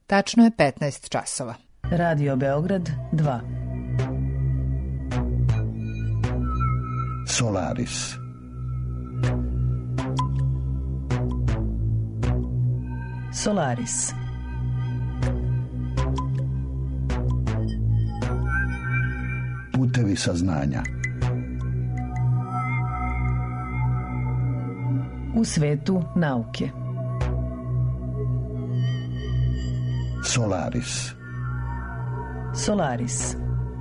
Tačno je 15 časova. Radio Beograd 2. Solaris. Solaris. Putevi saznanja. U svetu nauke. Solaris. Solaris.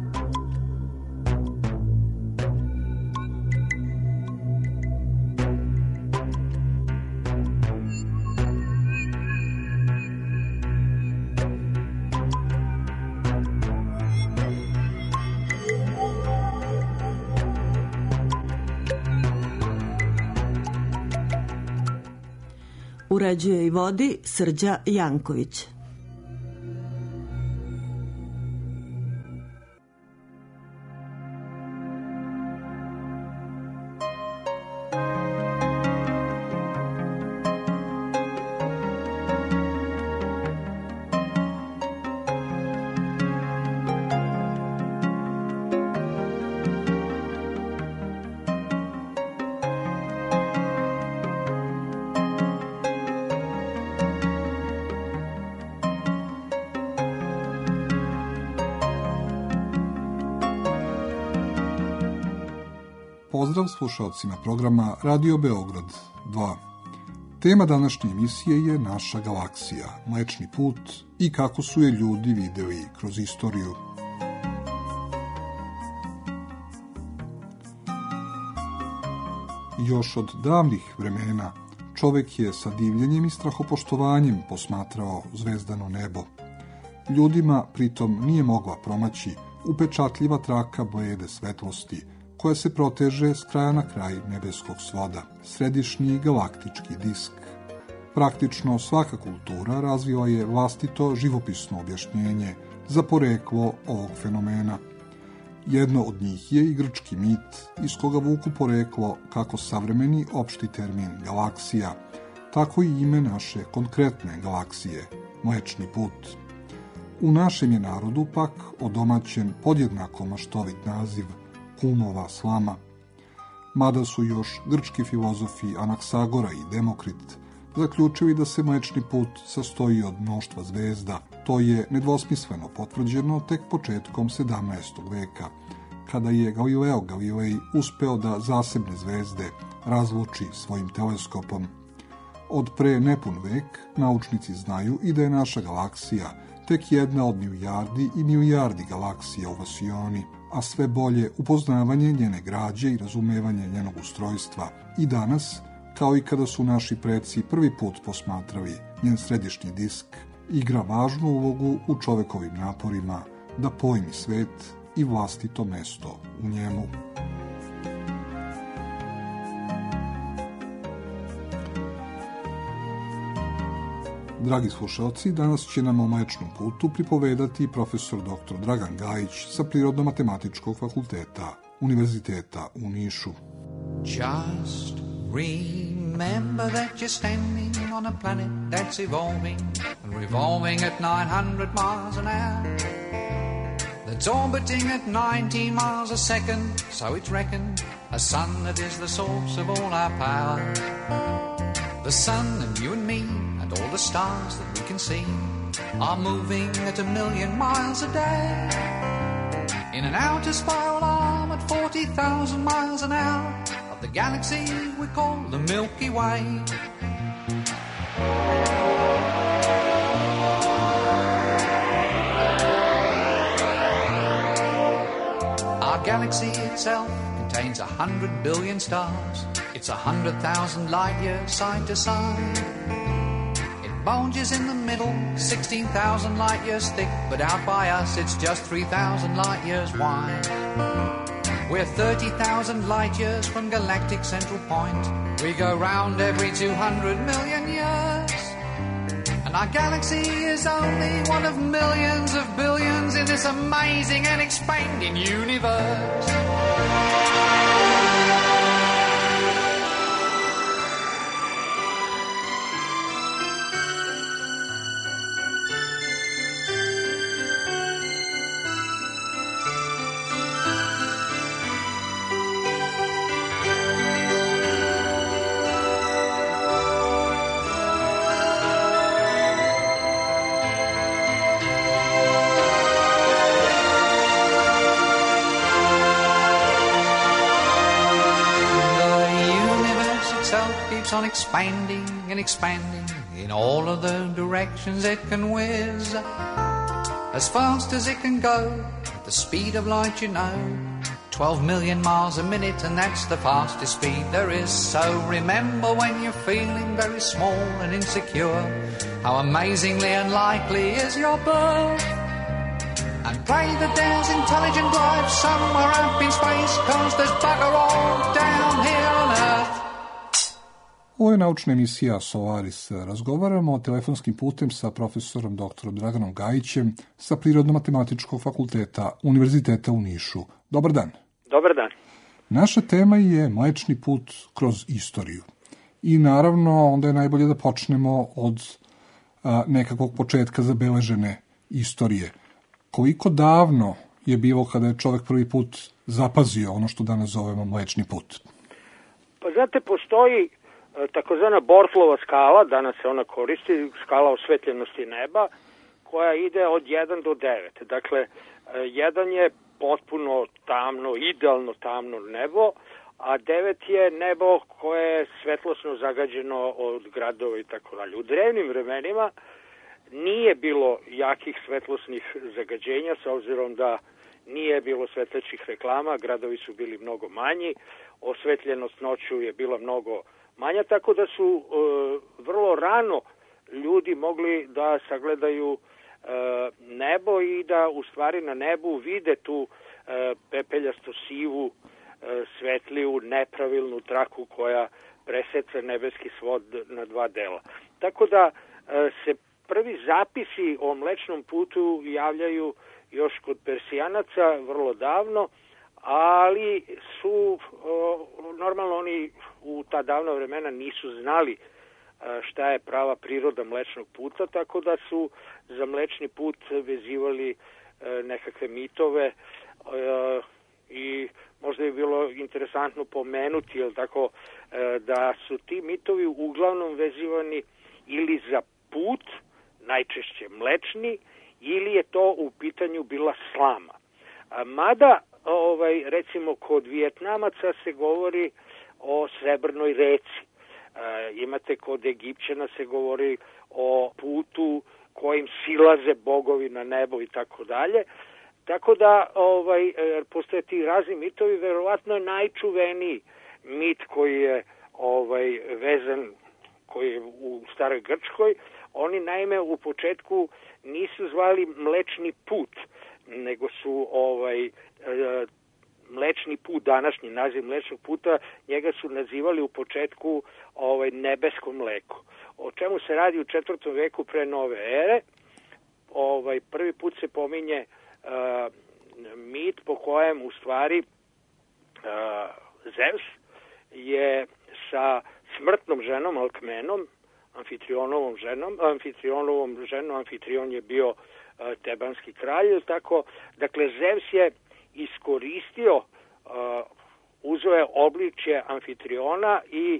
Uređuje i vodi Srđa Janković. Pozdrav slušalcima programa Radio Beograd 2. Tema današnje emisije je naša galaksija, Mlečni put i kako su je ljudi videli kroz istoriju. Još od davnih vremena čovek je sa divljenjem i strahopoštovanjem posmatrao zvezdano nebo. Ljudima pritom nije mogla promaći upečatljiva traka blede svetlosti koja se proteže s kraja na kraj nebeskog svoda, središnji galaktički disk. Praktično svaka kultura razvila je vlastito živopisno objašnjenje za poreklo ovog fenomena. Jedno od njih je i grčki mit, iz koga vuku poreklo kako savremeni opšti termin galaksija, tako i ime naše konkretne galaksije, Mlečni put. U našem je narodu pak odomaćen podjednako maštovit naziv Humova slama. Mada su još grčki filozofi Anaksagora i Demokrit zaključili da se Mlečni put sastoji od mnoštva zvezda, to je nedvosmisleno potvrđeno tek početkom 17. veka, kada je Galileo Galilei uspeo da zasebne zvezde razluči svojim teleskopom. Od pre nepun vek naučnici znaju i da je naša galaksija tek jedna od milijardi i milijardi galaksija u vasioni, a sve bolje upoznavanje njene građe i razumevanje njenog ustrojstva i danas, kao i kada su naši preci prvi put posmatrali njen središnji disk, igra važnu ulogu u čovekovim naporima da pojmi svet i vlastito mesto u njemu. Dragi slušalci, danas će nam o Mlečnom putu pripovedati profesor dr. Dragan Gajić sa Prirodno-matematičkog fakulteta Univerziteta u Nišu. Just remember that you're standing on a planet that's evolving and revolving at 900 miles an hour. That's orbiting at 19 miles a second, so it's reckoned a sun that is the source of all our power. The sun and you and me and all the stars that we can see are moving at 1,000,000 miles a day in an outer spiral arm at 40,000 miles an hour of the galaxy we call the Milky Way. Our galaxy itself contains 100 billion stars. It's 100,000 light years side to side. It bulges in the middle, 16,000 light years thick, but out by us it's just 3,000 light years wide. We're 30,000 light years from galactic central point. We go round every 200 million years. And our galaxy is only one of millions of billions in this amazing and expanding universe. keeps on expanding and expanding in all of the directions it can whiz. As fast as it can go, at the speed of light, you know, 12 million miles a minute, and that's the fastest speed there is. So remember when you're feeling very small and insecure, how amazingly unlikely is your birth. And pray that there's intelligent life somewhere up in space, 'cause there's bugger all down here on Earth. Ovo je naučna emisija Solaris. Razgovaramo telefonskim putem sa profesorom dr. Draganom Gajićem sa Prirodno-matematičkog fakulteta Univerziteta u Nišu. Dobar dan. Dobar dan. Naša tema je Mlečni put kroz istoriju. I naravno, onda je najbolje da počnemo od nekakvog početka zabeležene istorije. Koliko davno je bilo kada je čovek prvi put zapazio ono što danas zovemo Mlečni put? Pa znate, postoji takozvana Bortlova skala, danas se ona koristi, skala osvetljenosti neba, koja ide od 1 do 9. Dakle, 1 je potpuno tamno, idealno tamno nebo, a 9 je nebo koje je svetlosno zagađeno od gradova i tako dalje. U drevnim vremenima nije bilo jakih svetlosnih zagađenja, s obzirom da nije bilo svetlećih reklama, gradovi su bili mnogo manji, osvetljenost noću je bila mnogo manja, tako da su vrlo rano ljudi mogli da sagledaju nebo i da u stvari na nebu vide tu pepeljasto sivu, svetliju, nepravilnu traku koja preseca nebeski svod na 2 dela. Tako da se prvi zapisi o Mlečnom putu javljaju još kod Persijanaca vrlo davno, ali su normalno oni u ta davna vremena nisu znali šta je prava priroda Mlečnog puta, tako da su za Mlečni put vezivali nekakve mitove i možda je bilo interesantno pomenuti, jel tako, da su ti mitovi uglavnom vezivani ili za put, najčešće mlečni, ili je to u pitanju bila slama. Mada, recimo, kod Vijetnamaca se govori o srebrnoj reci. Imate kod Egipćana se govori o putu kojim silaze bogovi na nebo i tako dalje. Tako da postoje ti razni mitovi, verovatno je najčuveniji mit koji je vezan, koji je u Staroj Grčkoj. Oni naime u početku nisu zvali Mlečni put, nego su Mlečni put, današnji naziv Mlečnog puta, njega su nazivali u početku nebesko mleko. O čemu se radi u 4. veku pre nove ere? Prvi put se pominje mit po kojem u stvari Zeus je sa smrtnom ženom Alkmenom, Amfitrionovom ženom, Amfitrion je bio tebanski kralj, tako, dakle Zeus je iskoristio, uzeo je obličje Amfitriona i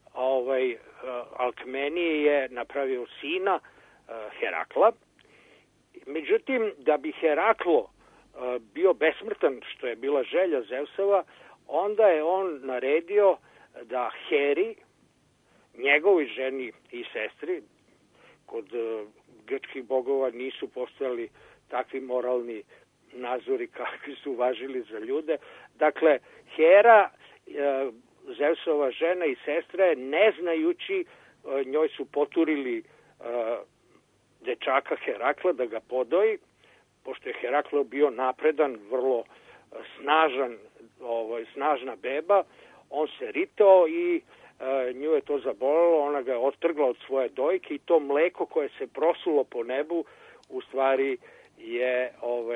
Alkmeniji je napravio sina Herakla. Međutim, da bi Heraklo bio besmrtan, što je bila želja Zeusova, onda je on naredio da Heri, njegovoj ženi i sestri, kod grčkih bogova nisu postojali takvi moralni nazori kakvi su važili za ljude. Dakle, Hera, Zeusova žena i sestra, ne znajući, njoj su poturili dečaka Herakla da ga podoji, pošto je Heraklo bio napredan, vrlo snažna beba, on se ritao i nju je to zabolelo, ona ga je otrgla od svoje dojke i to mleko koje se prosulo po nebu u stvari je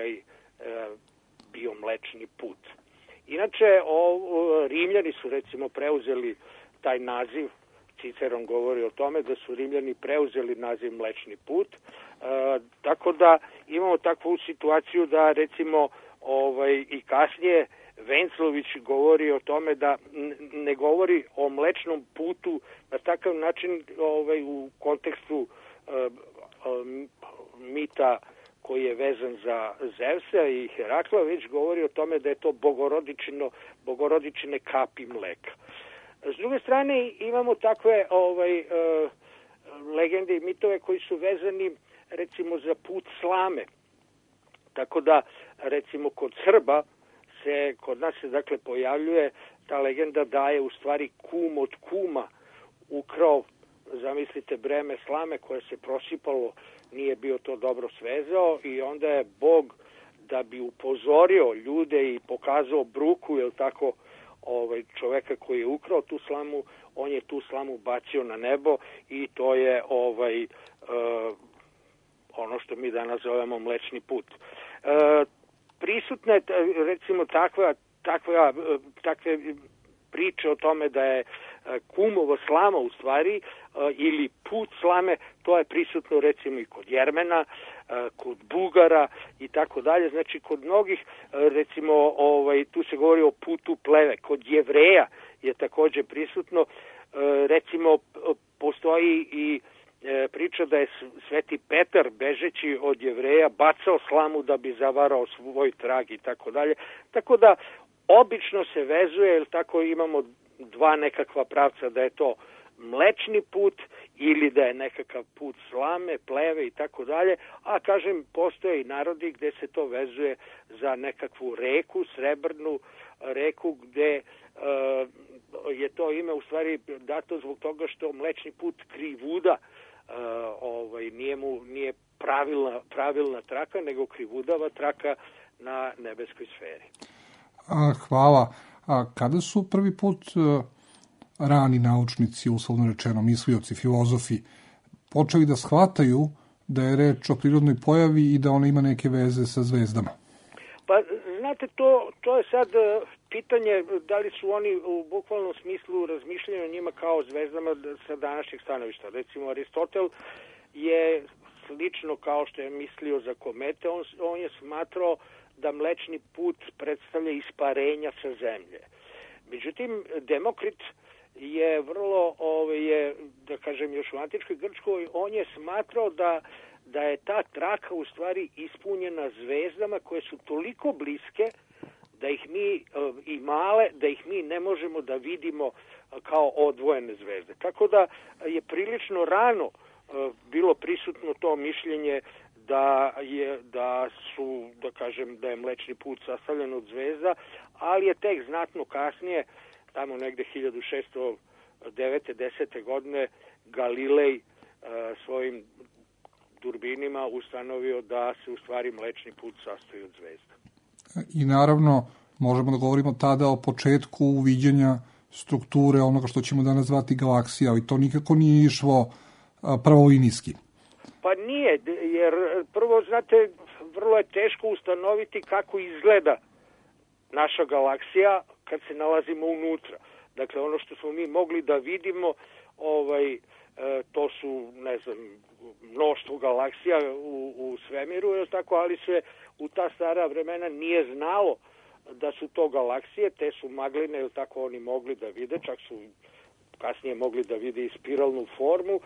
bio Mlečni put. Inače, Rimljani su recimo preuzeli taj naziv, Ciceron govori o tome da su Rimljani preuzeli naziv Mlečni put, tako da imamo takvu situaciju da recimo i kasnije Venclović govori o tome da ne govori o Mlečnom putu na takav način u kontekstu mita koji je vezan za Zevsa i Herakla, već govori o tome da je to bogorodičine kapi mleka. S druge strane imamo takve legende i mitove koji su vezani recimo za put slame. Tako da recimo kod Srba kod nas se dakle pojavljuje ta legenda da je u stvari kum od kuma ukrao, zamislite, breme slame koje se prosipalo, nije bio to dobro svezao i onda je Bog, da bi upozorio ljude i pokazao bruku, jel tako, čoveka koji je ukrao tu slamu, on je tu slamu bacio na nebo i to je ono što mi danas zovemo Mlečni put. Prisutne recimo takve priče o tome da je kumova slama u stvari ili put slame, to je prisutno recimo i kod Jermena, kod Bugara i tako dalje. Znači kod mnogih recimo tu se govori o putu pleve. Kod Jevreja je također prisutno. Recimo postoji i priča da je Sveti Petar bežeći od Jevreja bacao slamu da bi zavarao svoj trag i tako dalje. Tako da obično se vezuje, jer tako imamo dva nekakva pravca, da je to Mlečni put ili da je nekakav put slame, pleve i tako dalje, a kažem postoje i narodi gde se to vezuje za nekakvu reku, Srebrnu reku, gde je to ime u stvari dato zbog toga što Mlečni put krivuda, nije pravilna traka, nego krivudava traka na nebeskoj sferi. Hvala. A kada su prvi put rani naučnici, uslovno rečeno, mislioci, filozofi, počeli da shvataju da je reč o prirodnoj pojavi i da ona ima neke veze sa zvezdama? Pa, znate, to je sad pitanje da li su oni u bukvalnom smislu razmišljaju o njima kao zvezdama sa današnjeg stanovišta. Recimo, Aristotel je slično kao što je mislio za komete, on je smatrao da Mlečni put predstavlja isparenja sa zemlje. Međutim, Demokrit je vrlo, da kažem, još u antičkoj Grčkoj, on je smatrao da je ta traka u stvari ispunjena zvezdama koje su toliko bliske da ih mi i male, da ih mi ne možemo da vidimo kao odvojene zvezde. Tako da je prilično rano bilo prisutno to mišljenje da je Mlečni put sastavljen od zvezda, ali je tek znatno kasnije, tamo negde 1609. 10. godine, Galilej svojim durbinima ustanovio da se u stvari Mlečni put sastoji od zvezda. I naravno, možemo da govorimo tada o početku uviđanja strukture onoga što ćemo danas zvati galaksija, ali to nikako nije išlo prvolinijski. Pa nije, jer prvo, znate, vrlo je teško ustanoviti kako izgleda naša galaksija kad se nalazimo unutra. Dakle, ono što smo mi mogli da vidimo, to su, ne znam, mnoštvo galaksija u svemiru, ali se u ta stara vremena nije znalo da su to galaksije, te su magline, oni mogli da vide, čak su kasnije mogli da vide i spiralnu formu,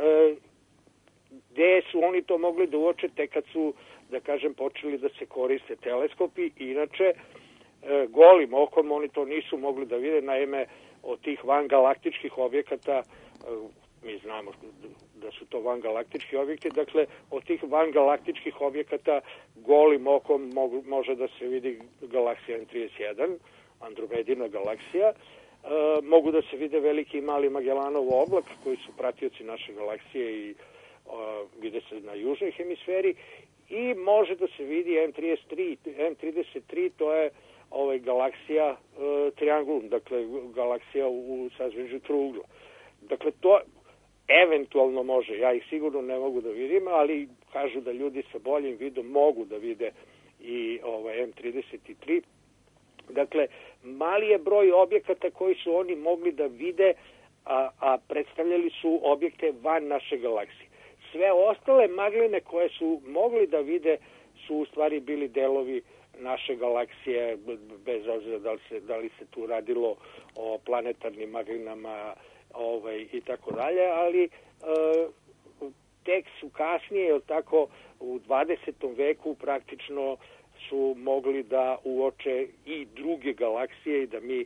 gde su oni to mogli da uoče tek kad su, da kažem, počeli da se koriste teleskopi. Inače, golim okom oni to nisu mogli da vide. Naime, od tih vangalaktičkih objekata, mi znamo da su to vangalaktički objekti, dakle, od tih vangalaktičkih objekata golim okom može da se vidi galaksija M31, Andromedina galaksija, mogu da se vide veliki i mali Magellanov oblak, koji su pratioci naše galaksije i vide se na južnoj hemisferi, i može da se vidi M33, to je galaksija Triangulum, dakle galaksija u sazvežđu trougla. Dakle, to eventualno može, ja ih sigurno ne mogu da vidim, ali kažu da ljudi sa boljim vidom mogu da vide i M33. Dakle, mali je broj objekata koji su oni mogli da vide, a predstavljali su objekte van naše galaksije. Sve ostale magline koje su mogli da vide su u stvari bili delovi naše galaksije, bez obzira da li se tu radilo o planetarnim maglinama i tako dalje, ali tek su kasnije, u 20. veku praktično su mogli da uoče i druge galaksije i da mi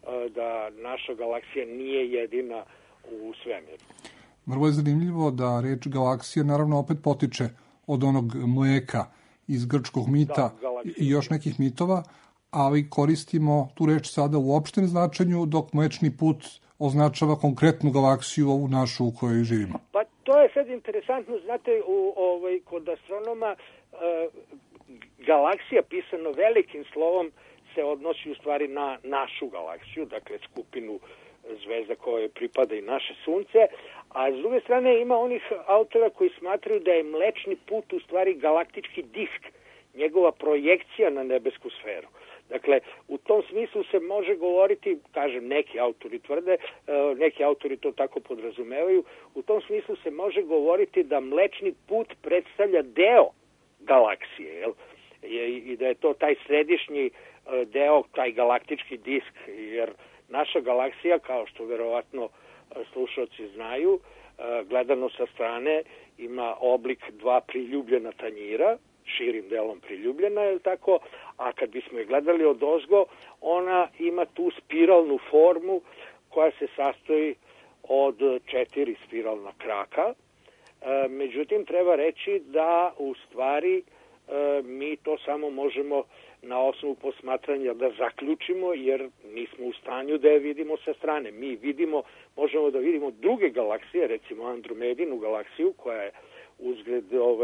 da naša galaksija nije jedina u svemiru. Vrlo je zanimljivo da reč galaksija naravno opet potiče od onog mleka iz grčkog mita i još nekih mitova, ali koristimo tu reč sada u opštem značenju, dok Mlečni put označava konkretnu galaksiju, ovu našu u kojoj živimo. Pa to je sad interesantno, znate, kod astronoma galaksija pisano velikim slovom se odnosi u stvari na našu galaksiju, dakle skupinu zvezda koje pripada i naše sunce, a s druge strane ima onih autora koji smatraju da je Mlečni put u stvari galaktički disk, njegova projekcija na nebesku sferu. Dakle, u tom smislu se može govoriti, kažem, neki autori tvrde, neki autori to tako podrazumevaju, u tom smislu se može govoriti da Mlečni put predstavlja deo galaksije, jel? I da je to taj središnji deo, taj galaktički disk, jer naša galaksija, kao što verovatno slušalci znaju, gledano sa strane, ima oblik dva priljubljena tanjira, širim delom priljubljena, je tako, a kad bismo je gledali odozgo, ona ima tu spiralnu formu koja se sastoji od 4 spiralna kraka. Međutim, treba reći da u stvari mi to samo možemo na osnovu posmatranja da zaključimo, jer nismo u stanju da je vidimo sa strane. Mi možemo da vidimo druge galaksije, recimo Andromedinu galaksiju, koja je uzgled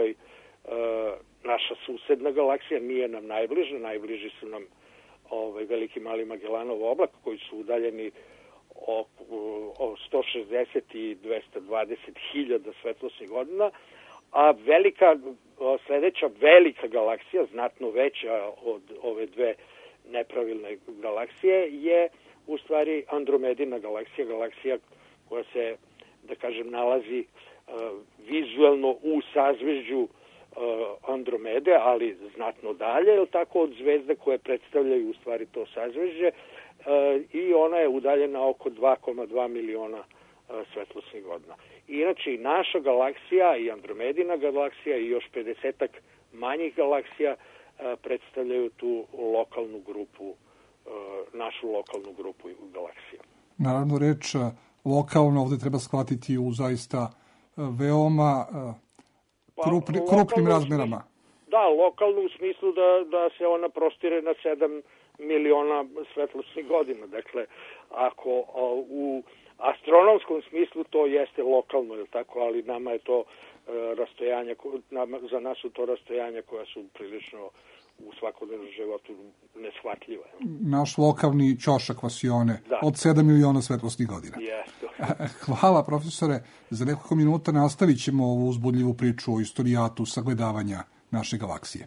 naša susedna galaksija, nije nam najbliža, najbliži su nam Veliki Mali Magellanov oblak, koji su udaljeni o 160 i 220 hiljada svetlosnih godina, a sledeća velika galaksija, znatno veća od ove dve nepravilne galaksije, je u stvari Andromedina galaksija koja se, da kažem, nalazi vizuelno u sazvežđu Andromede, ali znatno dalje, je tako, od zvezda koje predstavljaju u stvari to sazvežđe, i ona je udaljena oko 2,2 miliona svetlosnih godina. Inače, i naša galaksija, i Andromedina galaksija, i još 50-ak manjih galaksija predstavljaju tu lokalnu grupu, našu lokalnu grupu galaksija. Naravno, reč lokalno ovde treba shvatiti u zaista veoma krupnim razmerama. Da, lokalno u smislu da se ona prostire na 7 miliona svetlosnih godina. Dakle, ako u astronomskom smislu to jeste lokalno, je tako, ali nama je to rastojanja, za nas su to rastojanja koja su prilično u svakodnevnom životu neshvatljiva. Naš lokalni ćošak vasione od 7 miliona svetlosnih godina. Hvala, profesore. Za nekoliko minuta nastavit ćemo ovu uzbudljivu priču o istorijatu sagledavanja naše galaksije.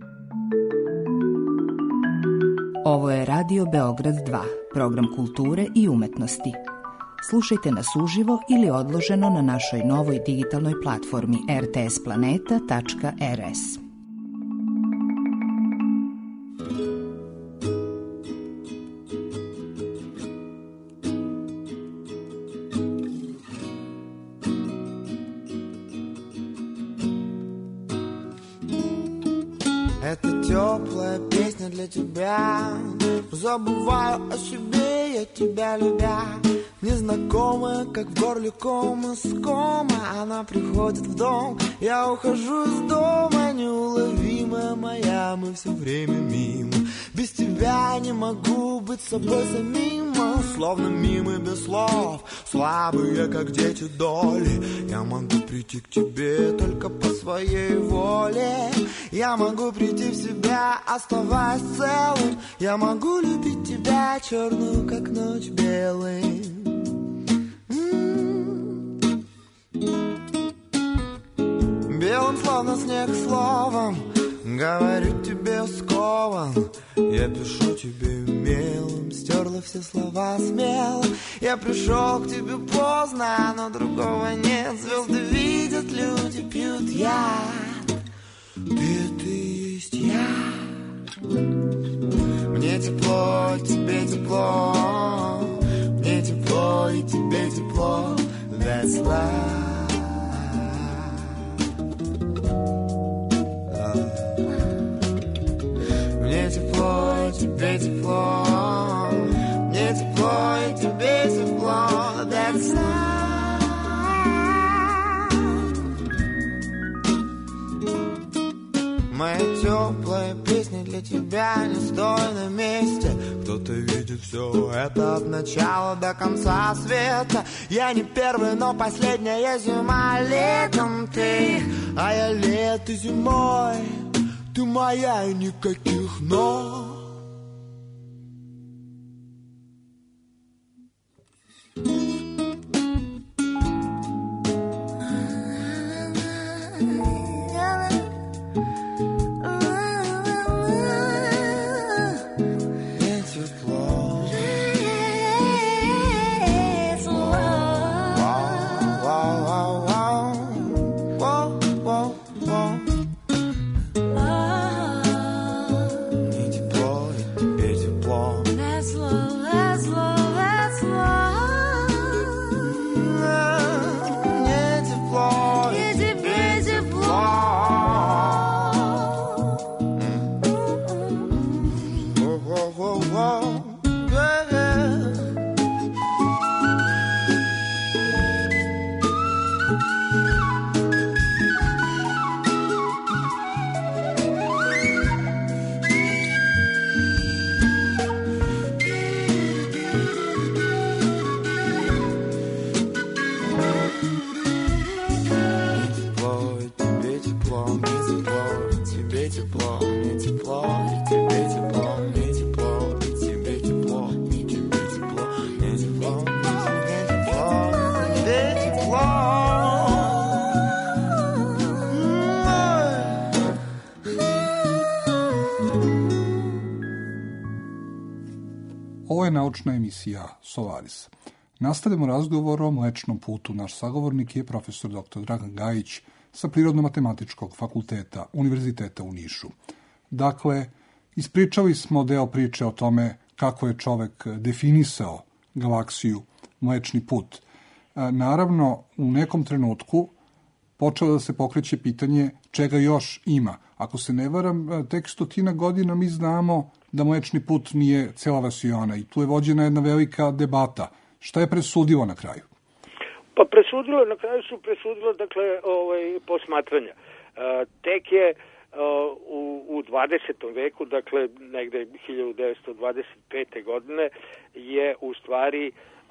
Ovo je Radio Beograd 2, program kulture i umetnosti. Slušajte nas uživo ili odloženo na našoj novoj digitalnoj platformi rtsplaneta.rs. Это теплая песня для тебя. Забываю о себе, я тебя любя. Незнакомая, как в горле ком искома. Она приходит в дом, я ухожу из дома. Неуловимая моя, мы все время мимо. Без тебя не могу быть собой самим. Словно мимо без слов, слабые, как дети доли. Я могу прийти к тебе только по своей воле. Я могу прийти в себя, оставаясь целым. Я могу любить тебя черную, как ночь, белым. Белым, словно снег, словом говорю тебе скован. Я пишу тебе мелом, стерла все слова смело. Я пришел к тебе поздно, но другого нет. Звезды видят, люди пьют яд. Ты это и есть я. Мне тепло, тебе тепло. Мне тепло и тебе тепло. That's life. Мне тепло, тебе тепло. Мне тепло Мои теплые песни для тебя не стой на месте. Кто-то видит все это от начала до конца света. Я не первый, но последняя зима. Летом ты, а я лето зимой. Ты моя и никаких но. Ovo je naučna emisija Solaris. Nastavljamo razgovor o Mlečnom putu. Naš sagovornik je profesor dr. Dragan Gajić sa Prirodno-matematičkog fakulteta Univerziteta u Nišu. Dakle, ispričali smo deo priče o tome kako je čovek definisao galaksiju Mlečni put. Naravno, u nekom trenutku počelo da se pokreće pitanje čega još ima. Ako se ne varam, tek 100 godina mi znamo da Mlečni put nije cela vasiona i tu je vođena jedna velika debata. Šta je presudilo na kraju? Pa na kraju su presudilo, dakle, posmatranja. Tek je u 20. veku, dakle, negde 1925. godine, je u stvari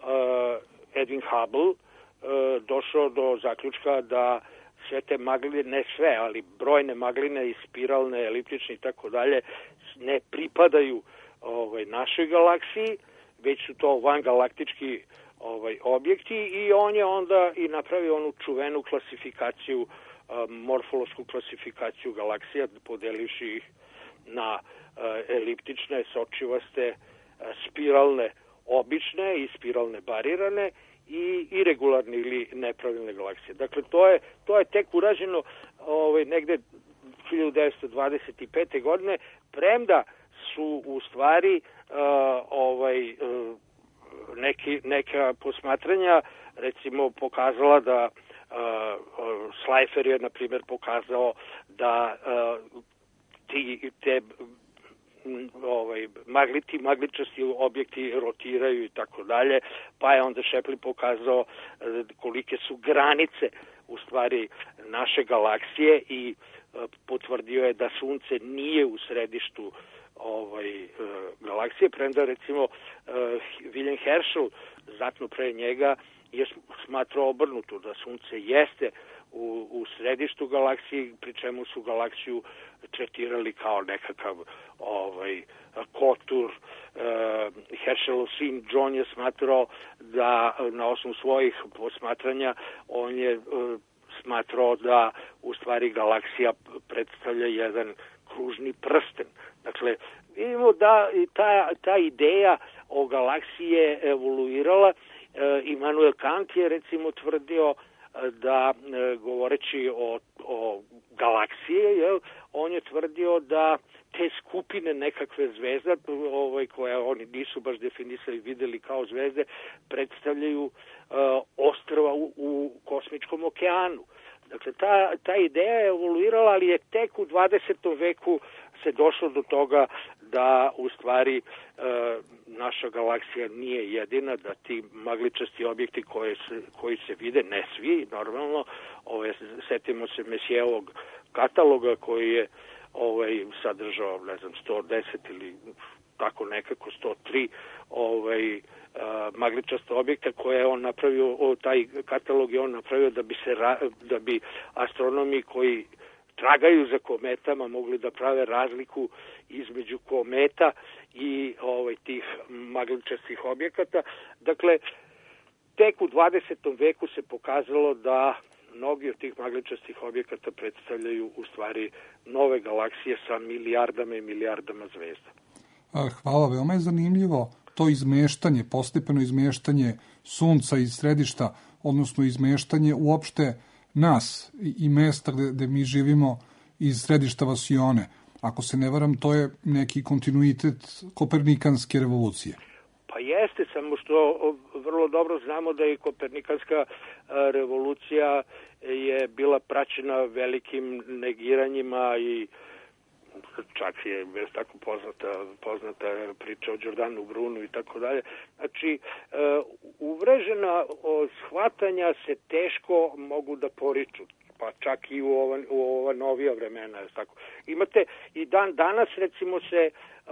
Edwin Hubble došao do zaključka da sve te magline, ne sve, ali brojne magline i spiralne, eliptične i tako dalje, ne pripadaju našoj galaksiji, već su to vangalaktički objekti i on je onda i napravio onu čuvenu klasifikaciju, morfološku klasifikaciju galaksija, podelivši ih na eliptične, sočivaste, spiralne, obične i spiralne barirane i irregularne ili nepravilne galaksije. Dakle, to je tek urađeno negde 1925. godine, premda su u stvari neka posmatranja recimo pokazala da Slipher je na primjer pokazao da te magličasti objekti rotiraju i tako dalje, pa je onda Shapley pokazao kolike su granice u stvari naše galaksije i potvrdio je da Sunce nije u središtu galaksije, premda recimo William Herschel znatno pre njega je smatrao obrnuto, da Sunce jeste u središtu galaksije, pri čemu su galaksiju tretirali kao nekakav kotur. Herschelov sin John je smatrao da na osnovu svojih posmatranja on je smatrao da u stvari galaksija predstavlja jedan kružni prsten. Dakle, vidimo da ta ideja o galaksiji je evoluirala. Immanuel Kant je recimo tvrdio da, govoreći o galaksije, on je tvrdio da te skupine nekakve zvezda, koje oni nisu baš definisali, videli kao zvezde, predstavljaju ostrva u kosmičkom okeanu. Dakle, ta ideja je evoluirala, ali je tek u 20. veku se došlo do toga da u stvari naša galaksija nije jedina, da ti magličasti objekti koji se vide, ne svi, normalno, setimo se Messijeovog kataloga koji je sadržao, 110 ili tako nekako 103 magličasta objekta koje je on napravio, taj katalog je on napravio da bi astronomi koji tragaju za kometama mogli da prave razliku između kometa i tih magličastih objekata. Dakle, tek u 20. veku se pokazalo da mnogi od tih magličastih objekata predstavljaju u stvari nove galaksije sa milijardama i milijardama zvezda. Hvala, veoma je zanimljivo to izmeštanje, postepeno izmeštanje Sunca iz središta, odnosno izmeštanje uopšte nas i mesta gde mi živimo iz središta Vasione. Ako se ne varam, to je neki kontinuitet kopernikanske revolucije. Pa jeste, samo što vrlo dobro znamo da i kopernikanska revolucija je bila praćena velikim negiranjima i čak je tako poznata priča o Giordanu Brunu i tako dalje. Znači, uvrežena shvatanja se teško mogu da poriču, pa čak i u ova novija vremena. Tako. Imate i danas recimo se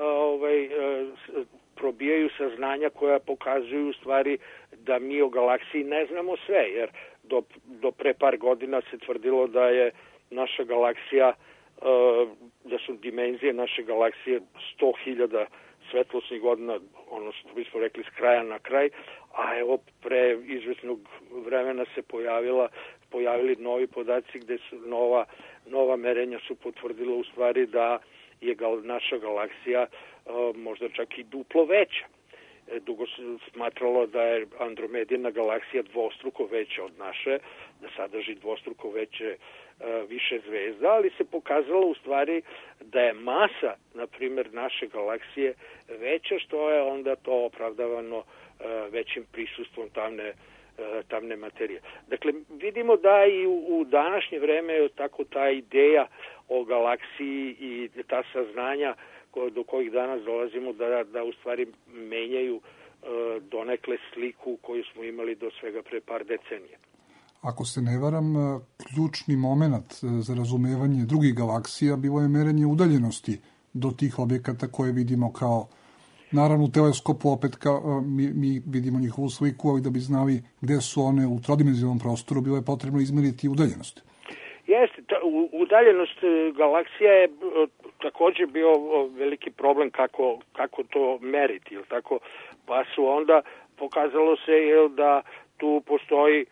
probijaju saznanja koja pokazuju u stvari da mi o galaksiji ne znamo sve, jer do pre par godina se tvrdilo da je naša galaksija, da su dimenzije naše galaksije 100.000 svetlosnih godina, ono što bismo rekli s kraja na kraj, a evo pre izvesnog vremena se pojavili novi podaci gde su nova merenja su potvrdila u stvari da je naša galaksija možda čak i duplo veća. Dugo se smatralo da je Andromedina galaksija dvostruko veća od naše, da sadrži dvostruko više zvezda, ali se pokazalo u stvari da je masa, na primjer, naše galaksije veća, što je onda to opravdavano većim prisustvom tamne materije. Dakle, vidimo da i u današnje vreme je tako ta ideja o galaksiji i ta saznanja do kojih danas dolazimo da u stvari menjaju donekle sliku koju smo imali do svega pre par decenija. Ako se ne varam, ključni moment za razumevanje drugih galaksija bilo je merenje udaljenosti do tih objekata koje vidimo kao, naravno u teleskopu opet mi vidimo njihovu sliku, ali da bi znali gde su one u trodimenzionalnom prostoru, bilo je potrebno izmeriti udaljenost. Jeste, udaljenost galaksija je takođe bio veliki problem kako to meriti, jel tako? Pa su onda pokazalo se da tu postoji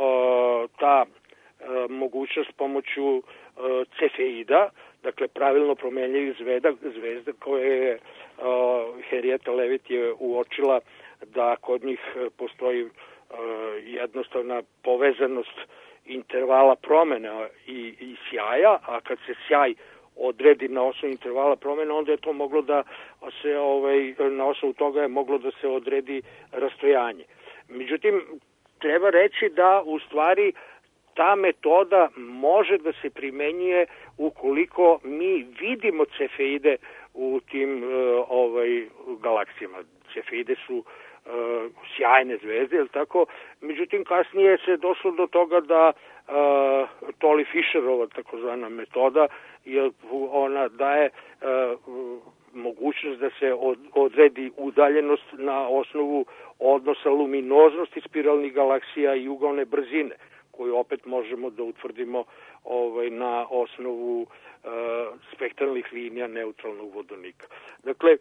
ta mogućnost pomoću cefeida, dakle pravilno promenljaju zvezda koje je Henrietta Leavitt je uočila da kod njih postoji jednostavna povezanost intervala promena i sjaja, a kad se sjaj odredi na osnovu intervala promena, onda je to moglo da se, na osnovu toga je moglo da se odredi rastojanje. Međutim, treba reći da u stvari ta metoda može da se primenjuje ukoliko mi vidimo cefeide u tim galaksijama. Cefeide su sjajne zvezde, je li tako? Međutim, kasnije se došlo do toga da Tolley-Fisherova takozvana metoda, ona daje mogućnost da se odredi udaljenost na osnovu odnosa luminoznosti spiralnih galaksija i ugalne brzine, koju opet možemo da utvrdimo na osnovu spektralnih linija neutralnog vodonika. Dakle,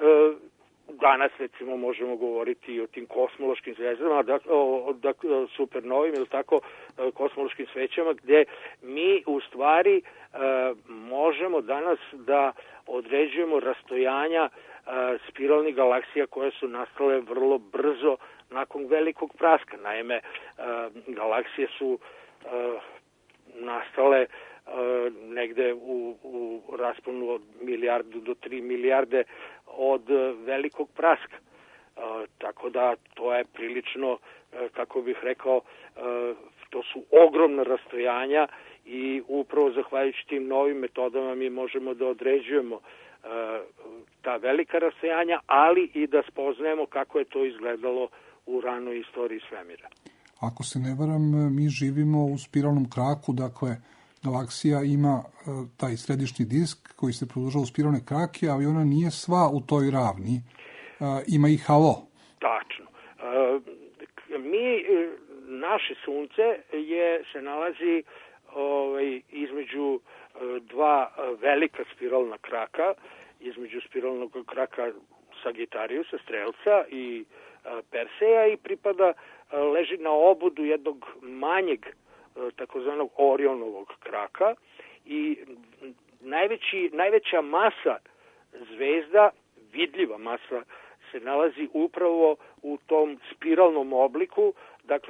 danas recimo možemo govoriti o tim kosmološkim zvezdama, supernovim ili tako kosmološkim svećama, gde mi u stvari možemo danas da određujemo rastojanja spiralnih galaksija koje su nastale vrlo brzo nakon velikog praska. Naime, galaksije su nastale negde u rasponu od milijardu do 3 milijarde od velikog praska. Tako da to je prilično, kako bih rekao, to su ogromna rastojanja i upravo zahvaljujući tim novim metodama mi možemo da određujemo ta velika rastojanja, ali i da spoznajemo kako je to izgledalo u ranoj istoriji svemira. Ako se ne varam, mi živimo u spiralnom kraku, dakle, galaksija ima taj središnji disk koji se produžava u spiralne krake, ali ona nije sva u toj ravni. Ima i halo. Tačno. Naše sunce se nalazi između dva velika spiralna kraka, između spiralnog kraka Sagitariusa, Strelca i Perseja i leži na obodu jednog manjeg takozvanog Orionovog kraka i najveća masa zvezda, vidljiva masa, se nalazi upravo u tom spiralnom obliku, dakle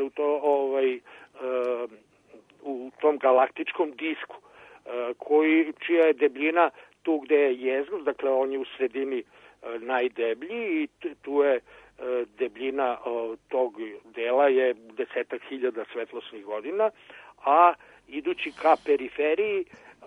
u tom galaktičkom disku, čija je debljina tu gde je jezgro, dakle on je u sredini najdeblji i tu je debljina tog dela je 10.000 svetlosnih godina, a idući ka periferiji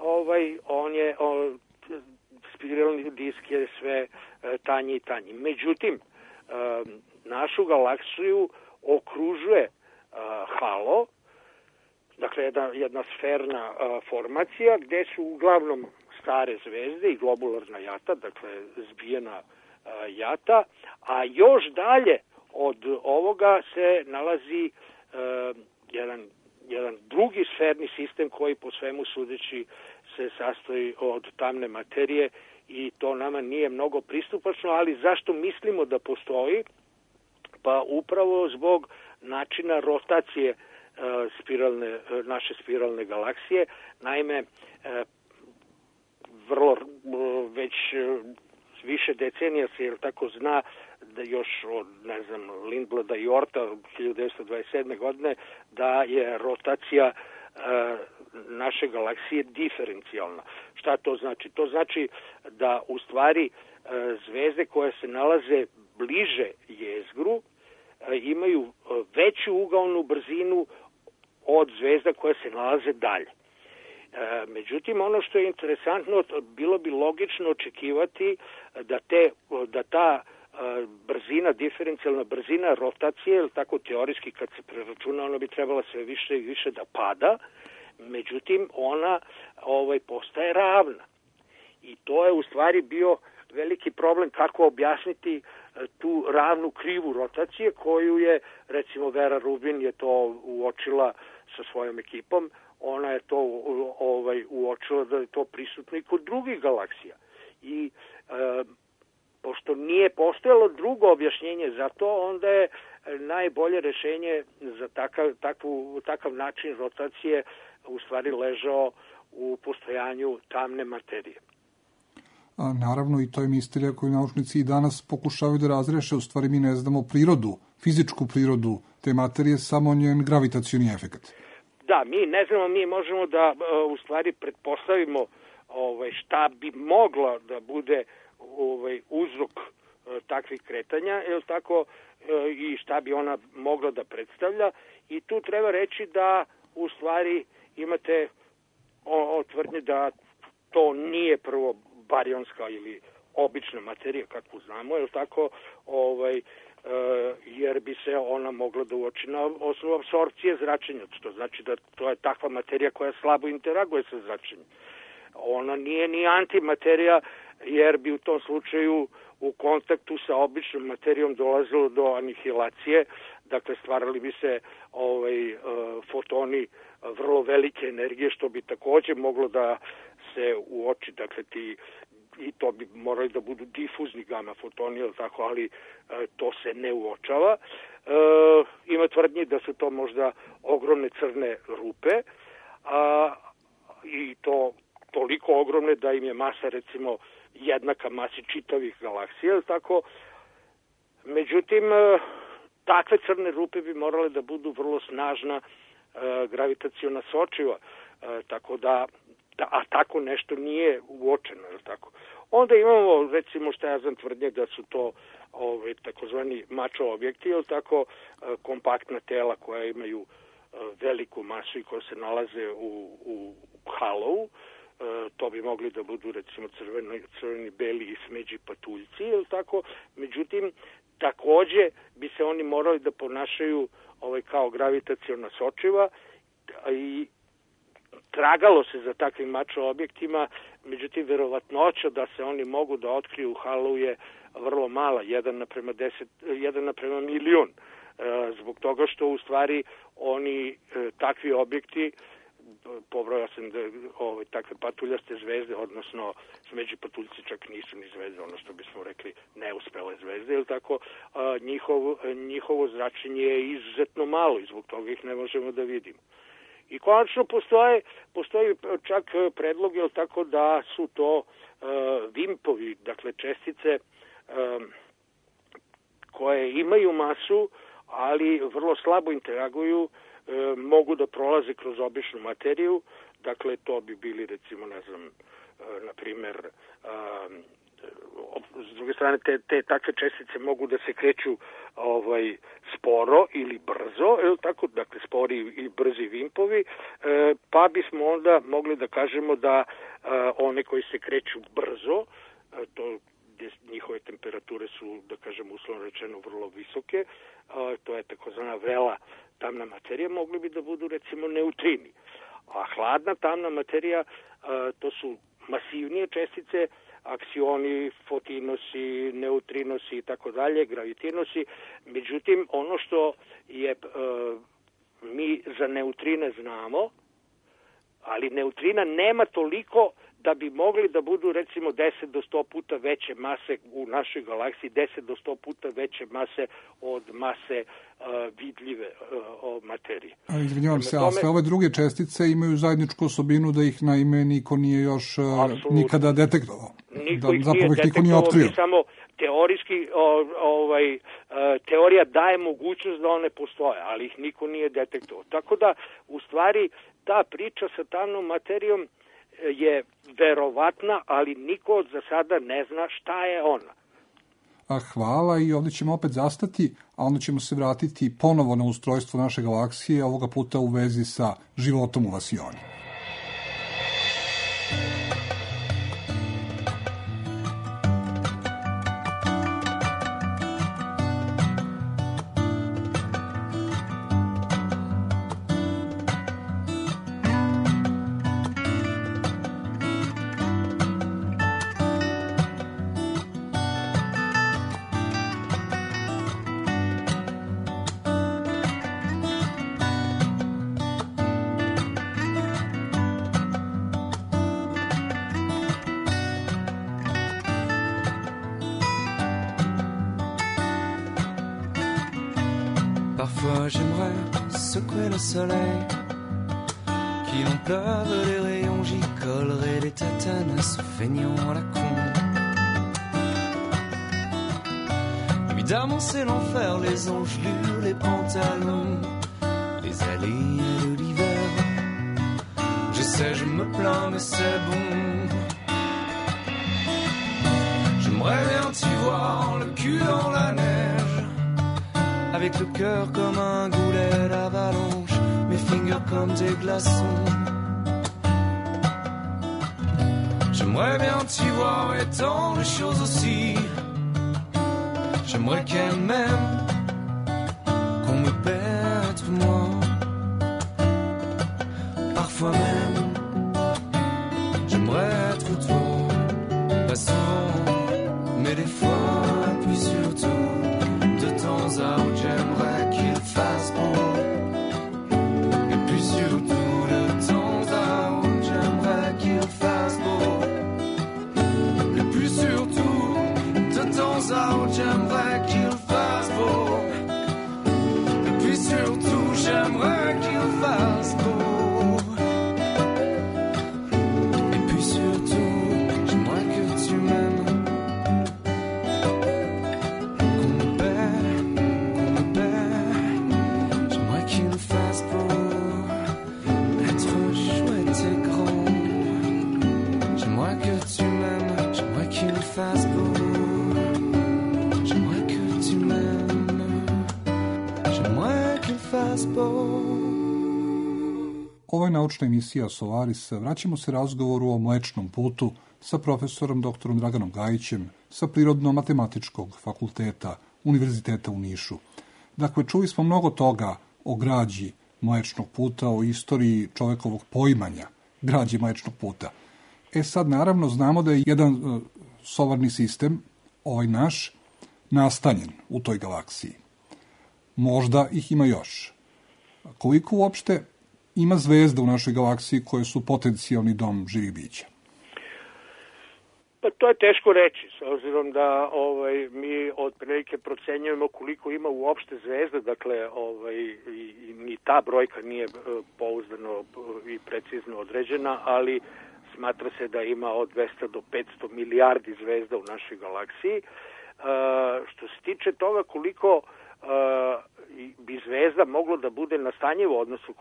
spiralni disk je sve tanji i tanji. Međutim, našu galaksiju okružuje halo, dakle jedna sferna formacija gde su uglavnom stare zvezde i globularna jata, dakle zbijena jata, a još dalje od ovoga se nalazi jedan drugi sferni sistem koji po svemu sudeći se sastoji od tamne materije i to nama nije mnogo pristupačno, ali zašto mislimo da postoji? Pa upravo zbog načina rotacije naše spiralne galaksije. Naime, već više decenija se tako zna da još od Lindblada i Orta 1927. godine da je rotacija naše galaksije diferencijalna. Šta to znači? To znači da u stvari zvezde koje se nalaze bliže jezgru imaju veću ugaonu brzinu od zvezda koje se nalaze dalje. Međutim, ono što je interesantno, bilo bi logično očekivati da ta brzina, diferencijalna brzina rotacije, ili tako teorijski kad se preračuna, ona bi trebala sve više i više da pada, međutim ona postaje ravna. I to je u stvari bio veliki problem kako objasniti tu ravnu krivu rotacije koju je, recimo, Vera Rubin je to uočila sa svojom ekipom. Ona je to uočila da je to prisutno i kod drugih galaksija. I pošto nije postojalo drugo objašnjenje za to, onda je najbolje rešenje za takav način rotacije u stvari ležao u postojanju tamne materije. Naravno, i to je misterija koju naučnici i danas pokušavaju da razreše. U stvari mi ne znamo prirodu, fizičku prirodu te materije, samo njen gravitacioni efekat. Da, mi ne znamo, mi možemo da u stvari pretpostavimo šta bi mogla da bude uzrok takvih kretanja, je tako, i šta bi ona mogla da predstavlja. I tu treba reći da u stvari imate tvrdnje da to nije prvo barionska ili obična materija kakvu znamo, je tako, jer bi se ona mogla da uoči na osnovu apsorpcije zračenja, što znači da to je takva materija koja slabo interaguje sa zračenjem. Ona nije ni antimaterija, jer bi u tom slučaju u kontaktu sa običnom materijom dolazilo do anihilacije, dakle stvarali bi se fotoni vrlo velike energije, što bi takođe moglo da se uoči, dakle i to bi morali da budu difuzni gama fotoni, ali to se ne uočava. Ima tvrdnji da su to možda ogromne crne rupe, i to toliko ogromne da im je masa, recimo, jednaka masi čitavih galaksija, tako. Međutim, takve crne rupe bi morale da budu vrlo snažna gravitaciona sočiva, tako da, a tako nešto nije uočeno, tako. Onda imamo, recimo, tvrdnje da su to takozvani mačo objekti, tako, kompaktna tela koja imaju veliku masu i koja se nalaze u halovu. To bi mogli da budu, recimo, crveni, beli i smeđi patuljci, tako. Međutim, takođe bi se oni morali da ponašaju kao gravitaciona sočiva i tragalo se za takvim mačo objektima, međutim verovatnoća da se oni mogu da otkriju u halu je vrlo mala, 1:10, 1:1.000.000. Zbog toga što u stvari oni takvi objekti, pobrojao sam da takve patuljaste zvezde, odnosno smeđi patuljci čak nisu ni zvezde, ono što bismo rekli neuspele zvezde, ili tako, njihovo zračenje je izuzetno malo i zbog toga ih ne možemo da vidimo. I konačno postoji čak predlog, ili tako, da su to vimpovi, dakle čestice koje imaju masu, ali vrlo slabo interaguju, mogu da prolaze kroz običnu materiju, dakle to bi bili recimo, ne znam, na primer, s druge strane te takve čestice mogu da se kreću sporo ili brzo, tako, dakle spori i brzi vimpovi, pa bismo onda mogli da kažemo da one koji se kreću brzo, to njihove temperature su, da kažem, uslovno rečeno vrlo visoke, to je takozvana vrela tamna materija, mogli bi da budu recimo neutrini. A hladna tamna materija, to su masivnije čestice, aksioni, fotinosi, neutrinosi i tako dalje, gravitinosi. Međutim, ono što je mi za neutrine znamo, ali neutrina nema toliko da bi mogli da budu recimo 10 do 100 puta veće mase u našoj galaksiji, 10 do 100 puta veće mase od mase vidljive materije. Izvinjavam se, a sve ove druge čestice imaju zajedničku osobinu da ih naime niko nije još nikada detektovao. Niko ih nije detektovao, mi samo teorijski, teorija daje mogućnost da one postoje, ali ih niko nije detektovao. Tako da, u stvari, ta priča sa tamnom materijom je verovatna, ali niko za sada ne zna šta je ona. Hvala, i ovdje ćemo opet zastati, a onda ćemo se vratiti ponovo na ustrojstvo naše galaksije, ovoga puta u vezi sa životom u vasioni. Parfois j'aimerais secouer le soleil, qu'il en pleuve les rayons, j'y collerai des tatanes se feignant à la con. Évidemment c'est l'enfer, les engelures, les pantalons, les allées de l'hiver. Je sais, je me plains mais c'est bon. J'aimerais bien t'y voir, le cul dans la neige, avec le cœur comme un goulet d'avalanche, mes fingers comme des glaçons. J'aimerais bien t'y voir et tant de choses aussi. J'aimerais qu'elle m'aime, qu'on me pète moi. Parfois même, j'aimerais être toi. Pas souvent, mais des fois, puis surtout, de temps à autre, j'aimerais qu'il fasse beau. Et puis surtout, de temps à autre, j'aimerais qu'il fasse beau. Et puis surtout, de temps à autre, j'aimerais qu'il fasse beau. Et puis surtout, j'aimerais qu'il fasse beau. Et puis surtout, j'aimerais que tu m'aimes. Ovo je naučna emisija Solaris. Vraćamo se razgovoru o Mlečnom putu sa profesorom dr. Draganom Gajićem sa Prirodno-matematičkog fakulteta Univerziteta u Nišu. Dakle, čuli smo mnogo toga o građi Mlečnog puta, o istoriji čovekovog poimanja građe Mlečnog puta. Sad naravno znamo da je jedan solarni sistem, ovaj naš, nastanjen u toj galaksiji. Možda ih ima još. Koliko uopšte ima zvezda u našoj galaksiji koje su potencijalni dom živih bića? Pa to je teško reći, s obzirom da mi otprilike procenjujemo koliko ima uopšte zvezda, dakle ni ta brojka nije pouzdano i precizno određena, ali smatra se da ima od 200 do 500 milijardi zvezda u našoj galaksiji. Što se tiče toga koliko bi zvezda moglo da bude nastanjivo, odnosno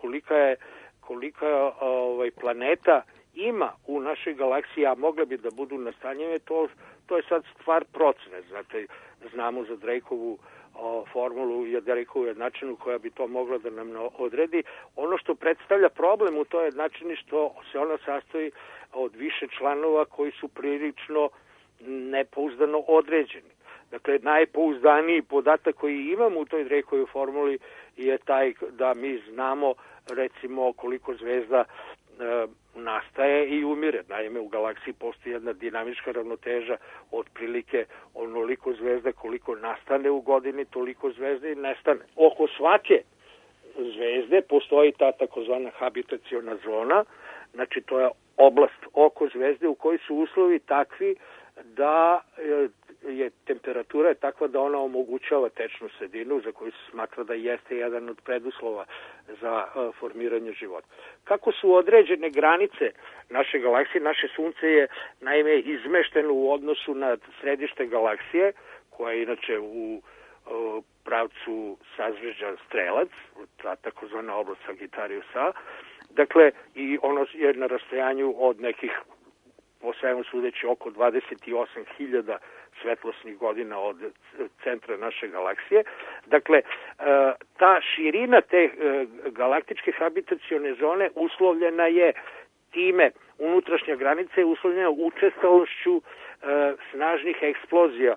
kolika planeta ima u našoj galaksiji, a mogle bi da budu nastanjive, to je sad stvar procene. Znate, znamo za Drakeovu formulu i Drakeovu jednačinu koja bi to mogla da nam odredi. Ono što predstavlja problem u toj jednačini što se ona sastoji od više članova koji su prilično nepouzdano određeni. Dakle, najpouzdaniji podatak koji imamo u toj Drakeovoj formuli je taj da mi znamo recimo koliko zvezda nastaje i umire. Naime, u galaksiji postoji jedna dinamička ravnoteža, otprilike onoliko zvezda koliko nastane u godini, toliko zvezda i nestane. Oko svake zvezde postoji ta takozvana habitaciona zona, znači to je oblast oko zvezde u kojoj su uslovi takvi da je temperatura takva da ona omogućava tečnu sredinu za koju se smatra da jeste jedan od preduslova za formiranje života. Kako su određene granice naše galaksije? Naše sunce je naime izmešteno u odnosu na središte galaksije, koja je inače u pravcu sazvežđa Strelac, ta takozvana oblast Sagittariusa. Dakle, i ono je na rastojanju od nekih, po svemu sudeći, oko 28.000 svetlosnih godina od centra naše galaksije. Dakle, ta širina te galaktičke habitacione zone uslovljena je time, unutrašnja granica je uslovljena učestalošću snažnih eksplozija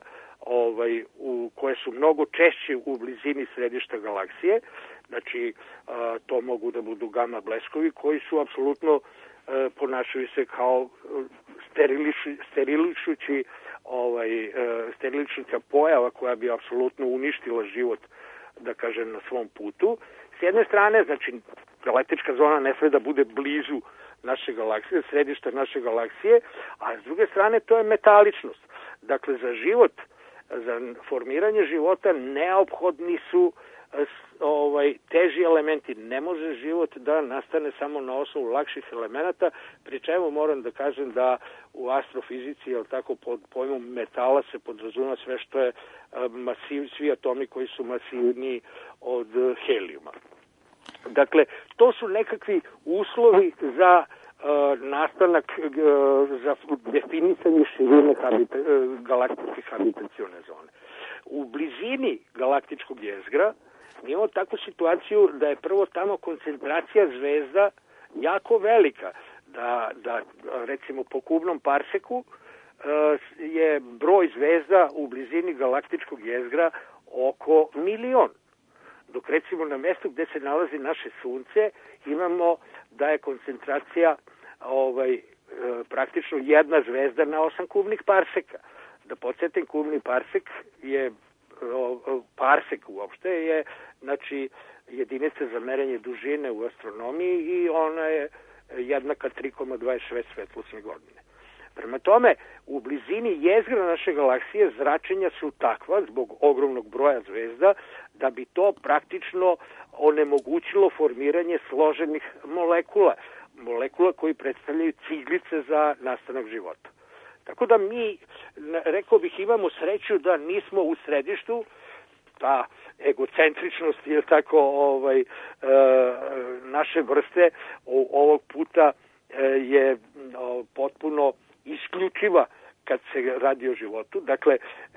koje su mnogo češće u blizini središta galaksije. Znači, to mogu da budu gama bleskovi koji su apsolutno ponašaju se kao sterilišuća pojava koja bi apsolutno uništila život, da kažem, na svom putu. S jedne strane, znači, galaktička zona ne sme da bude blizu naše galaksije, središta naše galaksije, a s druge strane to je metaličnost. Dakle, za život, za formiranje života neophodni su teži elementi. Ne može život da nastane samo na osnovu lakših elemenata, pri čemu moram da kažem da u astrofizici, jel tako, pod pojmom metala se podrazumeva sve što je svi atomi koji su masivniji od helijuma. Dakle, to su nekakvi uslovi za nastanak, za definisanje širine galaktičke habitacione zone. U blizini galaktičkog jezgra imamo takvu situaciju da je prvo tamo koncentracija zvezda jako velika, da recimo po kubnom parseku je broj zvezda u blizini galaktičkog jezgra oko 1.000.000. Dok recimo na mjestu gde se nalazi naše sunce imamo da je koncentracija praktično jedna zvezda na 8 kubnih parseka. Da podsjetim, kubni parsek je parsek uopšte je, znači, jedinica za merenje dužine u astronomiji i ona je jednaka 3,26 svetlosne godine. Prema tome, u blizini jezgra naše galaksije zračenja su takva zbog ogromnog broja zvezda da bi to praktično onemogućilo formiranje složenih molekula koji predstavljaju ciglice za nastanak života. Tako da mi, rekao bih, imamo sreću da nismo u središtu, ta egocentričnost je tako naše vrste ovog puta je potpuno isključiva kad se radi o životu. Dakle,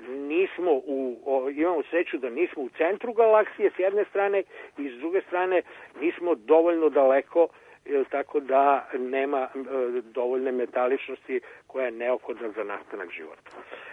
imamo sreću da nismo u centru galaksije s jedne strane i s druge strane nismo dovoljno daleko, tako da nema dovoljne metaličnosti koja je neophodna za nastanak života.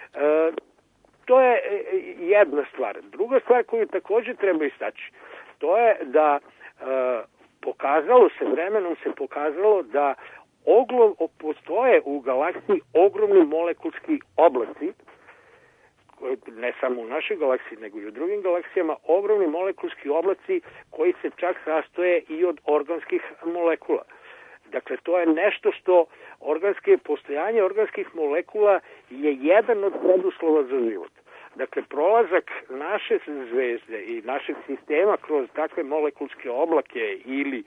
To je jedna stvar. Druga stvar koju također treba istaći, to je da vremenom se pokazalo da postoje u galaksiji ogromni molekulski oblaci, ne samo u našoj galaksiji, nego i u drugim galaksijama, ogromni molekulski oblaci koji se čak sastoje i od organskih molekula. Dakle, to je nešto što postojanje organskih molekula je jedan od preduslova za život. Dakle, prolazak naše zvezde i našeg sistema kroz takve molekulske oblake ili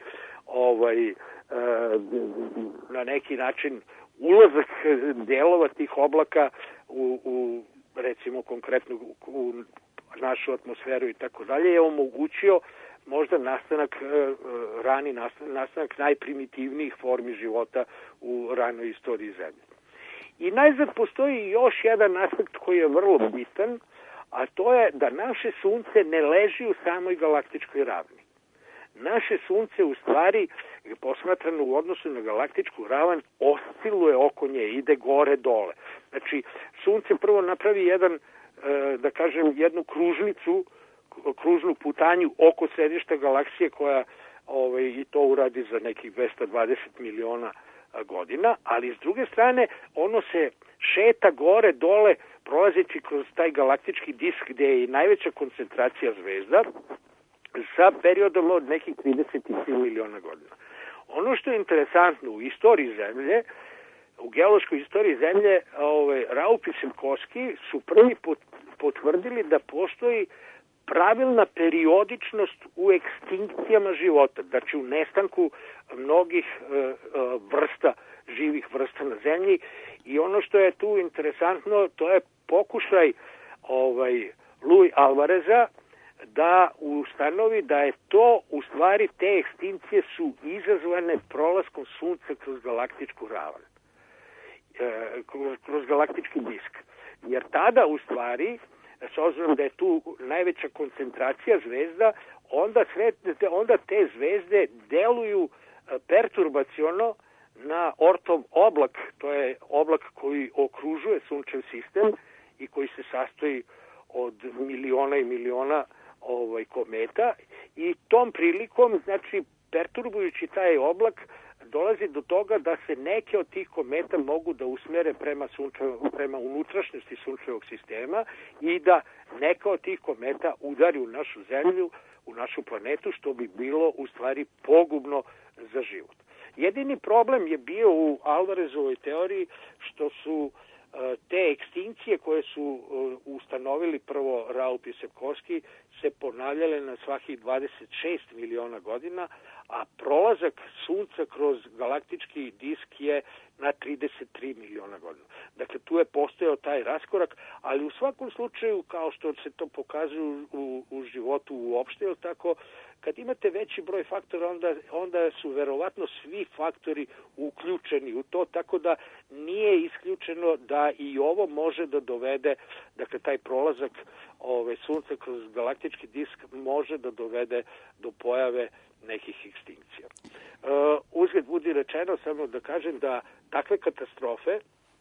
na neki način ulazak delova tih oblaka u recimo konkretno u našu atmosferu i tako dalje je omogućio možda nastanak najprimitivnijih formi života u ranoj istoriji Zemlje. I najzad postoji još jedan aspekt koji je vrlo bitan, a to je da naše sunce ne leži u samoj galaktičkoj ravni. Naše sunce u stvari, posmatrano u odnosu na galaktičku ravan, osciluje oko nje, ide gore dole. Znači, sunce prvo napravi jednu kružnu putanju oko središta galaksije koja i to uradi za nekih 220 miliona godina, ali s druge strane ono se šeta gore dole prolazeći kroz taj galaktički disk gde je i najveća koncentracija zvezda sa periodom od nekih 33 miliona godina. Ono što je interesantno u istoriji Zemlje, u geološkoj istoriji Zemlje, Raup i Sepkoski su prvi potvrdili da postoji pravilna periodičnost u ekstinkcijama života, znači u nestanku mnogih živih vrsta na Zemlji. I ono što je tu interesantno, to je pokušaj Louis Alvareza da ustanovi da je to u stvari te ekstinkcije su izazvane prolaskom Sunca kroz galaktičku ravan, kroz galaktički disk. Jer tada u stvari, s obzirom da je tu najveća koncentracija zvezda, onda te zvezde deluju perturbaciono na Ortov oblak, to je oblak koji okružuje Sunčev sistem i koji se sastoji od miliona i miliona kometa, i tom prilikom, znači, perturbujući taj oblak, dolazi do toga da se neke od tih kometa mogu da usmere prema unutrašnjosti Sunčevog sistema i da neka od tih kometa udari u našu Zemlju, u našu planetu, što bi bilo u stvari pogubno za život. Jedini problem je bio u Alvarezovoj teoriji što su te ekstinkcije koje su ustanovili prvo Raup i Sepkoski se ponavljale na svakih 26 miliona godina, a prolazak Sunca kroz galaktički disk je na 33 miliona godina. Dakle, tu je postojao taj raskorak, ali u svakom slučaju, kao što se to pokazuje u životu uopšte, tako, kad imate veći broj faktora, onda su verovatno svi faktori uključeni u to, tako da nije isključeno da i ovo može da dovede, dakle, taj prolazak Sunca kroz galaktički disk može da dovede do pojave nekih ekstinkcija. Uzgled budi rečeno, samo da kažem da takve katastrofe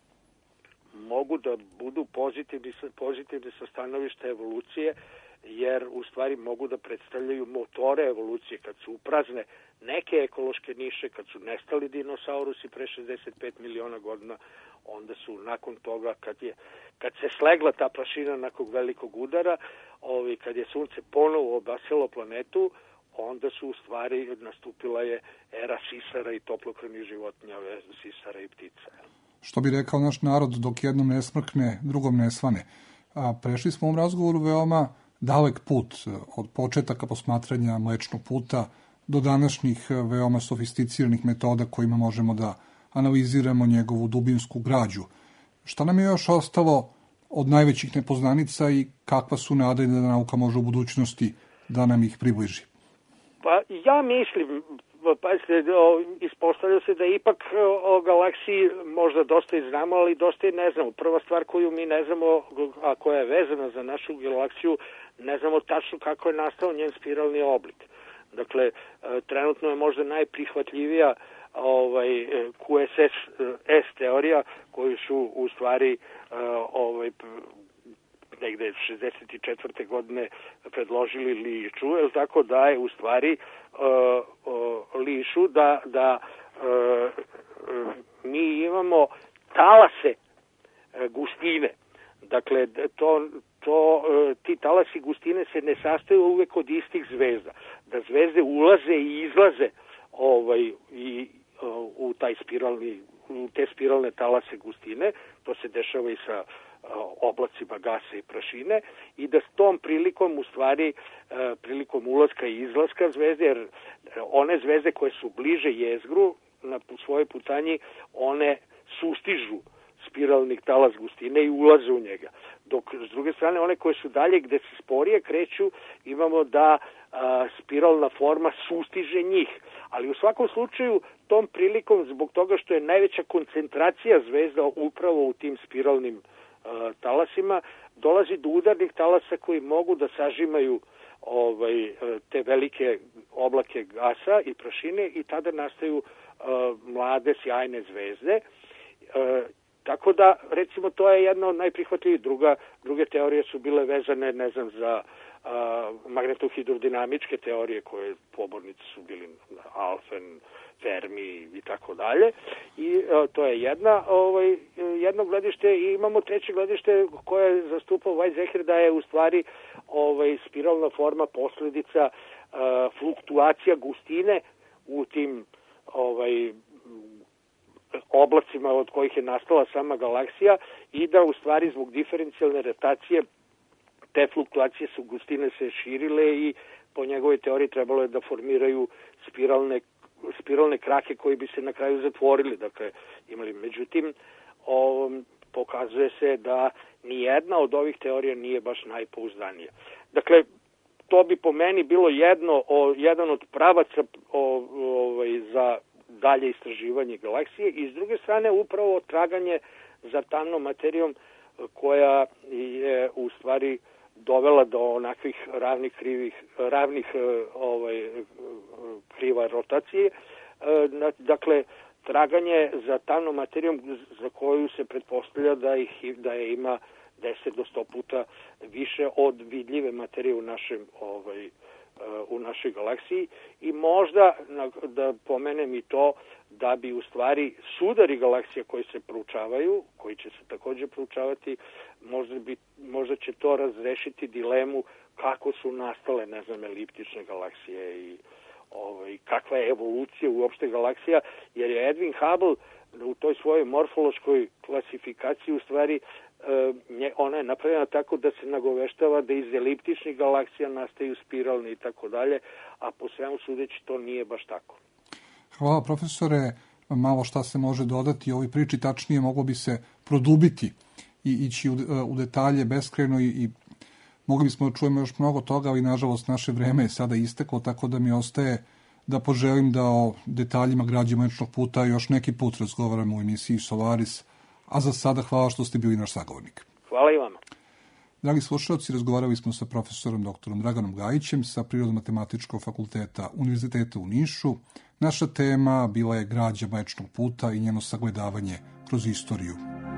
mogu da budu pozitivni sa stanovišta evolucije, jer u stvari mogu da predstavljaju motore evolucije. Kad su uprazne neke ekološke niše, kad su nestali dinosaurusi pre 65 miliona godina, onda su nakon toga, kad se slegla ta prašina nakon velikog udara, kad je Sunce ponovo obasjalo planetu, onda su u stvari nastupila je era sisara i toplokranih životinja, sisara i ptica. Što bi rekao naš narod, dok jednom ne smrkne, drugom ne svane. Prešli smo u ovom razgovoru veoma dalek put, od početaka posmatranja Mlečnog puta do današnjih veoma sofisticiranih metoda kojima možemo da analiziramo njegovu dubinsku građu. Šta nam je još ostalo od najvećih nepoznanica i kakva su nada da nauka može u budućnosti da nam ih približi? Pa ja mislim, ispostavlja se da ipak o galaksiji možda dosta i znamo, ali dosta i ne znamo. Prva stvar koju mi ne znamo, a koja je vezana za našu galaksiju, ne znamo tačno kako je nastao njen spiralni oblik. Dakle, trenutno je možda najprihvatljivija QSS teorija, koju su u stvari negde 64. godine predložili Lišu, tako da je u stvari Lišu da mi imamo talase gustine. Dakle, ti talasi gustine se ne sastaju uvek od istih zvezda. Da zvezde ulaze i izlaze u te spiralne talase gustine, to se dešava i sa oblacima gasa i prašine, i da s tom prilikom, u stvari, prilikom ulaska i izlaska zvezde, jer one zvezde koje su bliže jezgru na svojoj putanji, one sustižu spiralni talas gustine i ulaze u njega. Dok, s druge strane, one koje su dalje, gde se sporije kreću, imamo da spiralna forma sustiže njih. Ali u svakom slučaju, tom prilikom, zbog toga što je najveća koncentracija zvezda upravo u tim spiralnim talasima, dolazi do udarnih talasa koji mogu da sažimaju te velike oblake gasa i prašine i tada nastaju mlade sjajne zvezde. Tako da, recimo, to je jedna od najprihvatljivih. Druge teorije su bile vezane, ne znam, za magnetohidrodinamičke teorije koje pobornici su bili Alfen, Fermi i tako dalje. I to je jedno gledište i imamo treće gledište koje je zastupao Weizsäcker, da je u stvari spiralna forma posledica fluktuacija gustine u tim oblacima od kojih je nastala sama galaksija i da u stvari zbog diferencijalne rotacije te fluktuacije su gustine se širile i po njegovoj teoriji trebalo je da formiraju spiralne krake koji bi se na kraju zatvorili. Dakle, međutim, pokazuje se da nijedna od ovih teorija nije baš najpouzdanija. Dakle, to bi po meni bilo jedan od pravaca za dalje istraživanje galaksije i s druge strane upravo traganje za tamnom materijom koja je u stvari dovela do onakvih ravnih kriva rotacije. Dakle, traganje za tamnom materijom za koju se pretpostavlja da je ima 10 do 100 puta više od vidljive materije u našoj galaksiji i možda da pomenem i to da bi u stvari sudari galaksija koji se proučavaju, koji će se također proučavati, možda će to razrešiti dilemu kako su nastale, ne znam, eliptične galaksije i kakva je evolucija uopšte galaksija, jer je Edwin Hubble u toj svojoj morfološkoj klasifikaciji u stvari ona je napravljena tako da se nagoveštava da iz eliptičnih galaksija nastaju spiralne i tako dalje, a po svemu sudeći to nije baš tako. Hvala, profesore. Malo šta se može dodati ovoj priči, tačnije moglo bi se produbiti i ići u detalje beskrajno i mogli bismo da čujemo još mnogo toga, ali nažalost naše vreme je sada isteklo, tako da mi ostaje da poželim da o detaljima građe Mlečnog puta još neki put razgovaramo u emisiji Solaris, a za sada hvala što ste bili naš sagovornik. Hvala i vama. Dragi slušalci, razgovarali smo sa profesorom doktorom Draganom Gajićem sa Prirodno-matematičkog fakulteta Univerziteta u Nišu. Naša tema bila je građa Mlečnog puta i njeno sagledavanje kroz istoriju.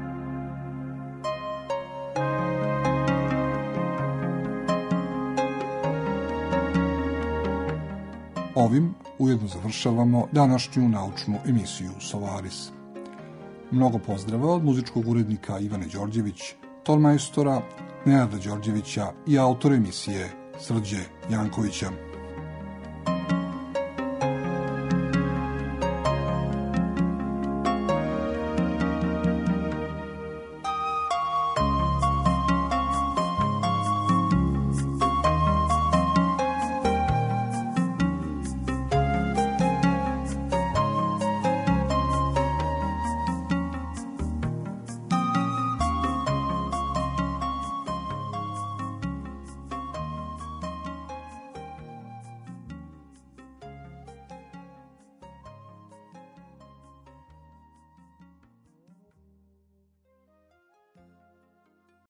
Ovim ujedno završavamo današnju naučnu emisiju Solaris. Mnogo pozdrava od muzičkog urednika Ivane Đorđević, tonmajstora Nenada Đorđevića i autora emisije Srđe Jankovića.